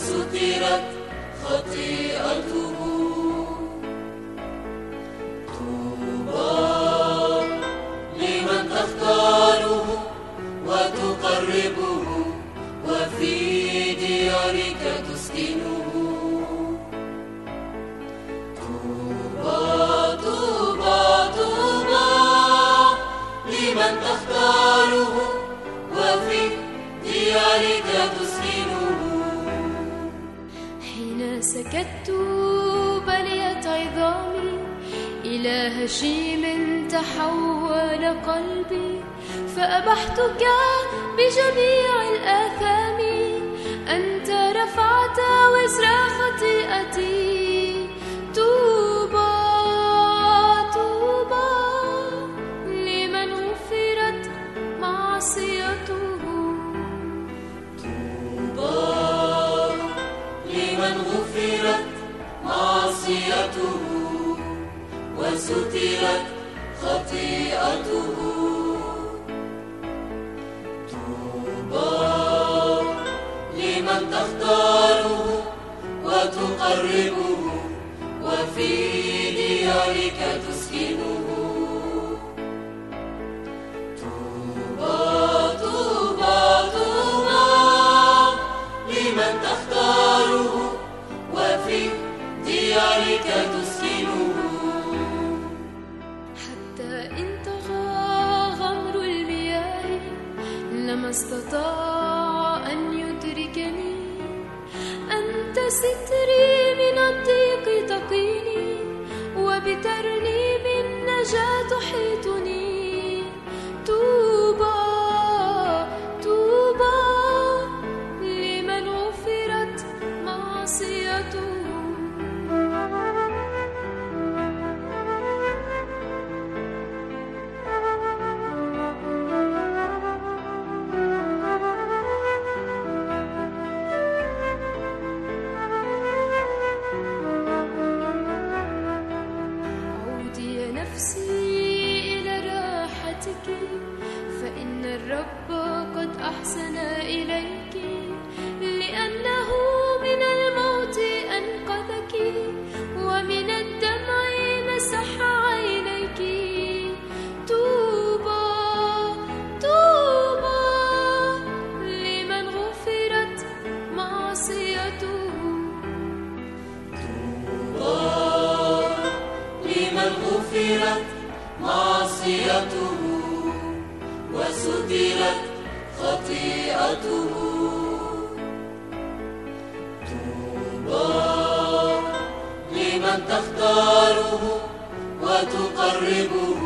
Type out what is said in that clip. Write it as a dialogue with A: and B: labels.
A: وسترت خطيئته. طوبى لمن تختاره وتقربه وفي ديارك تسكنه. طوبى طوبى طوبى لمن تختاره وفي ديارك تسكنه.
B: حين سكت بليت عظامي إلى هشيم تحول قلبي، فأبحتك بجميع الآثام، أنت رفعت وزر خطيئتي. طوبى طوبى لمن غفرت معصيته.
A: طوبى لمن غفرت معصيته وسترت خطيئته. طوبى لمن تختاره وتقربه وفي ديارك تسكنه. طوبى طوبى طوبى لمن تختاره وفي ديارك تسكنه.
B: حتى إن طغى غمر المياه لما استطاع أن يدركني، أنت ستري من الضيق تقيني، وبترنيم النجاة تحيطني. طوبى طوبى لمن غفرت معصيته. نفسي إلى راحتك، فإن الرب قد أحسن إليك، لأنه من الموت أنقذك ومن الدمع مسح عينيك. طوبى طوبى لمن غفرت معصيته.
A: لمن غفرت معصيته وسترت خطيئته. طوبى لمن تختاره وتقربه